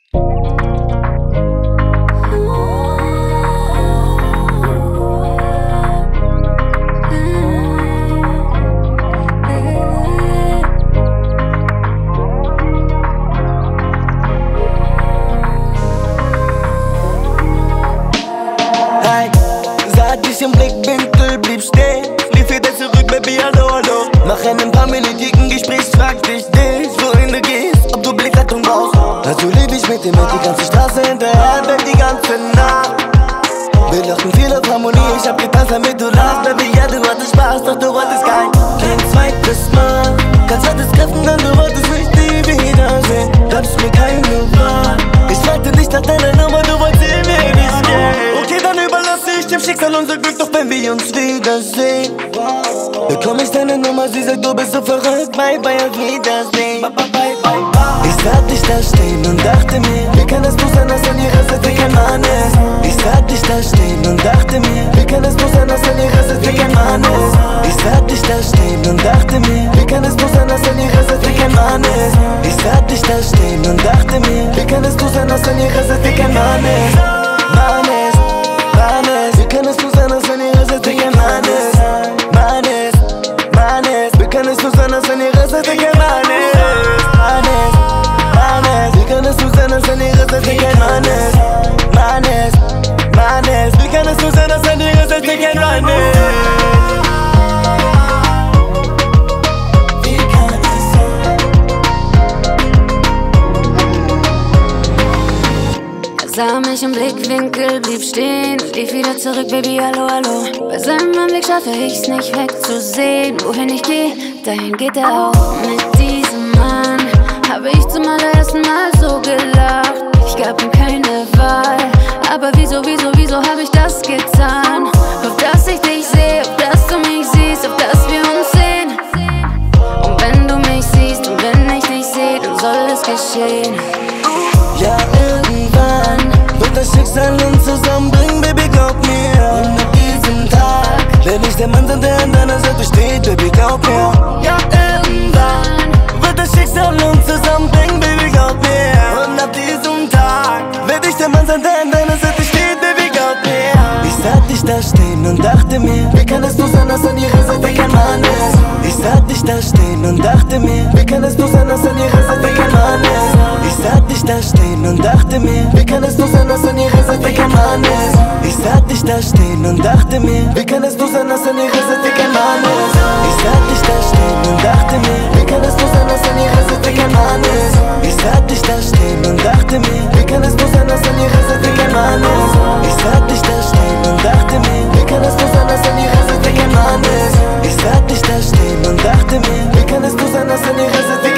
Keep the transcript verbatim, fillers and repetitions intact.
Seit ich im Blickwinkel blieb stehen, lief wieder zurück, Baby, hallo, hallo. Nach einem paar minütigen Gespräch fragte ich dich, wohin du gehst, ob du Blickrettung brauchst. Also lieb ich mit dir mit die ganze Straße hinterher, bleib die ganze Nacht. Wir lachten viel auf Harmonie, ich hab getanzt, damit du lachst, Baby, ja, du hattest Spaß, doch du wolltest kein Kein zweites Mal, kein zweites Treffen, denn du wolltest mich nie wiedersehen. Gabst mir keine Wahl, ich fragte nicht nach deiner Nummer, du wolltest mir nicht gehen. Okay, dann überlasse ich dem Schicksal unser Glück, doch wenn wir uns wiedersehen, bekomm ich deine Nummer, sie sagt, du bist so verrückt, bye bye, auf Wiedersehen. Ich sah dich da stehen und dachte mir, wie kann es nur sein, dass an ihrer Seite kein Mann ist? Ich sah dich da stehen und dachte mir, wie kann es nur sein, dass an ihrer Seite kein Mann ist? Ich sah dich da stehen und dachte mir, wie kann es nur sein, dass an ihrer Seite kein Mann ist? Ich sah dich da stehen und dachte mir, wie kann es nur sein, dass an ihrer Seite kein Mann ist? Mann ist, Mann ist, wie kann es nur sein, dass an ihrer Seite kein Mann ist? Mann ist, Mann ist, wie kann es nur sein, dass an ihrer Seite kein Mann ist? Mann ist, Mann ist, wie kann es nur sein, dass an ihrer Seite kein Mann ist? Mann ist, Mann ist, wie kann es nur sein, dass an ihrer Seite kein Mann ist? Sah mich im Blickwinkel, blieb stehen, lief wieder zurück, Baby, hallo, hallo. Bei seinem Anblick schaffe ich's nicht wegzusehen. Wohin ich geh, dahin geht er auch. Mit diesem Mann habe ich zum allerersten Mal so gelacht. Ich gab ihm keine Wahl, aber wieso, wieso, wieso hab ich das getan? Auf dass ich dich sehe, auf dass du mich siehst, auf dass wir uns sehen. Und wenn du mich siehst und wenn ich dich sehe, dann soll es geschehen. Ja, irgendwann wird das Schicksal uns zusammenbringen, Baby, glaub mir. Und nach diesem Tag werde ich der Mann sein, der an deiner Seite steht, Baby, glaub mir. Ja, irgendwann wird das Schicksal uns zusammenbringen, Baby, glaub mir. Und nach diesem Tag werde ich der Mann sein, der an deiner Seite steht, Baby, glaub mir. Ich sah dich da stehen und dachte mir, wie kann es nur sein, dass an ihrer Seite kein Mann ist? Ich sah dich da stehen und dachte mir, wie kann es nur sein, dass an ihrer Seite kein Mann ist? Ich sah dich da stehen und dachte mir, wie kann es nur sein, dass an ihrer Seite kein Mann ist? Ich sah dich da stehen und dachte mir, wie kann es nur sein, dass an ihrer Seite kein Mann ist? Ich sah dich da stehen und dachte mir, wie kann es nur sein, dass an ihrer Seite kein Mann ist? Ich sah dich da stehen und dachte mir, wie kann es nur sein, dass an ihrer Seite kein Mann ist? Ich sah dich da stehen und dachte mir, wie kann es nur sein, dass an ihrer Seite kein Mann ist? Ich sah dich da stehen und dachte mir, wie kann es nur sein, dass an ihrer Seite kein Mann ist?